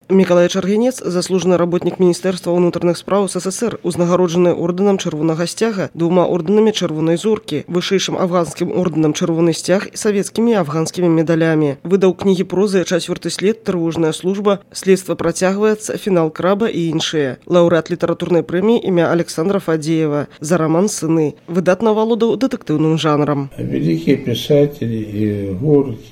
Миколай Чаргінец, заслужены работник Министерства внутренних справ СССР, узнагароджены орденом Червоного Стяга, 2 орденами Червоной Зорки, высшим афганским орденом Червоный Стяг и советскими и афганскими медалями. Выдал книги прозы «Четвертый след», «Тревожная служба», «Следство протягивается», «Финал краба» и иншие. Лауреат литературной премии имя Александра Фадеева за роман «Сыны». Выдатно володал детективным жанром. Великие писатели, и Горький,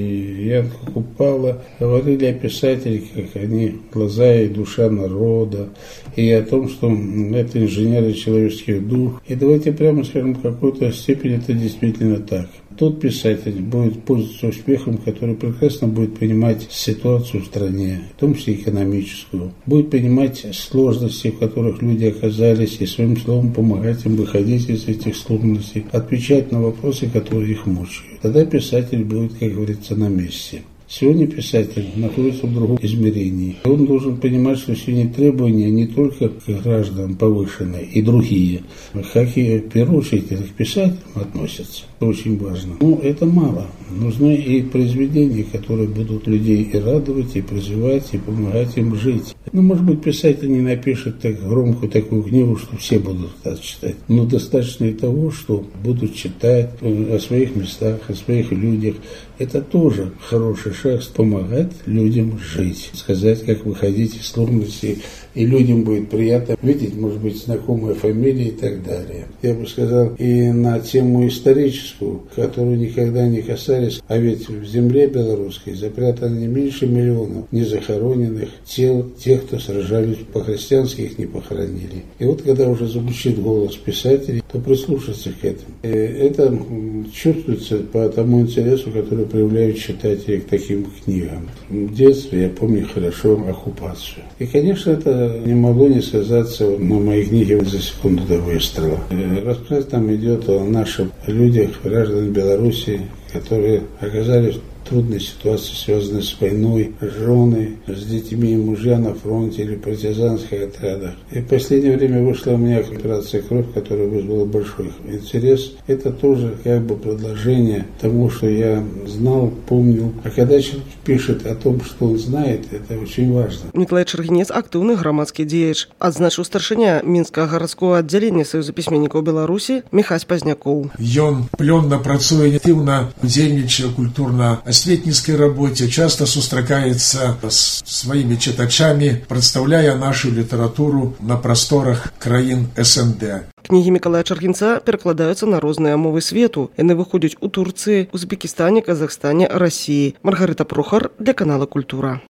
и Ян Купала говорили о писателях, как они глаза и душа народа, и о том, что это инженеры человеческих душ. И давайте прямо скажем, в какой-то степени это действительно так. Тот писатель будет пользоваться успехом, который прекрасно будет понимать ситуацию в стране, в том числе экономическую, будет понимать сложности, в которых люди оказались, и своим словом помогать им выходить из этих сложностей, отвечать на вопросы, которые их мучают. Тогда писатель будет, как говорится, на месте. Сегодня писатель находится в другом измерении. Он должен понимать, что сегодня требования не только к гражданам повышенные и другие, как и в первую очередь к писателям относятся. Это очень важно. Но это мало. Нужны и произведения, которые будут людей и радовать, и призывать, и помогать им жить. Может быть, писатель не напишет так громкую такую книгу, что все будут это читать. Но достаточно и того, что будут читать о своих местах, о своих людях. Это тоже хороший шаг помогать людям жить. Сказать, как выходить из сложностей, и людям будет приятно видеть, может быть, знакомые фамилии и так далее. Я бы сказал, и на тему историческую, которую никогда не касались, а ведь в земле белорусской запрятано не меньше миллионов незахороненных тел тех, кто сражались по-христиански, их не похоронили. И вот когда уже звучит голос писателей, то прислушаться к этому. И это чувствуется по тому интересу, который проявляют читатели к таким книгам. В детстве я помню хорошо оккупацию. И, конечно, это не могло не сказаться на моей книге «За секунду до выстрела». Рассказ там идет о наших людях, граждан Беларуси, которые оказались в трудной ситуации, связанной с войной, жены, с детьми и мужья на фронте или в партизанских отрядах. И в последнее время вышла у меня операция «Кровь», которая вызвала большой интерес. Это тоже как бы продолжение того, что я знал, помнил. А когда человек пишет о том, что он знает, это очень важно. Миколай Чаргінец – активный громадский деятель. Отзначил старшиня Минского городского отделения Союза письменников Беларуси Михась Позняков. Ён плённа працуе, активно удзельнічае культурна асветніцкай работе, часто сустракаецца с своими читачами, представляя нашу литературу на просторах краін СНД. Книги Миколая Чаргінца перекладаются на разные мовы свету. Они выходят у Турции, Узбекистане, Казахстане, России. Маргарита Прохор для канала «Культура».